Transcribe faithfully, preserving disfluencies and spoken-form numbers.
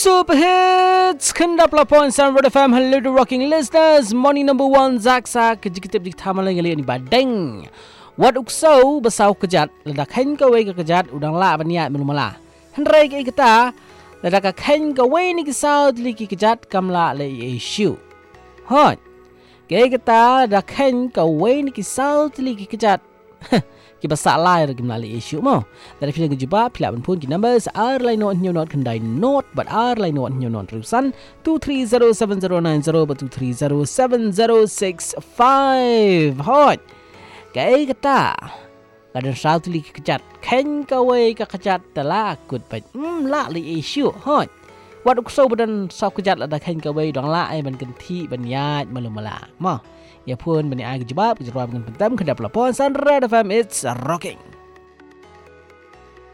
Super hits Kendap laporan Sun Road F M. Hello to rocking listeners. Morning number one Zak Zak Kejikitip di taman lagi ni badeng. Wat uksau besau kejat ledak hen kawe ke kejat udang la baniat melumala. Henry ke kita ledak hen kawe ni kisau liki kejat kamla le issue. Hot. Ke kita ledak hen kawe ni kisau liki kejat. Kita salah lagi melalui isu mo. Dari film kejumpa pilihan pun kita numbers R line not new not kendai not but R line not new not terusan two three zero seven zero nine zero but two three zero seven zero six five. Hot. Kaya kata kadang satu lagi kejat ken kawai ke kejat telah akut baik hmm lah li isu. Hot. Wat ukso badan sau kejat ada ken kawai dong lah ai ban kenti banyat malumala. Mo. Ya pun bani ai kejebab kejeruan dengan pentam kedap laporan Sun Red F M. It's rocking.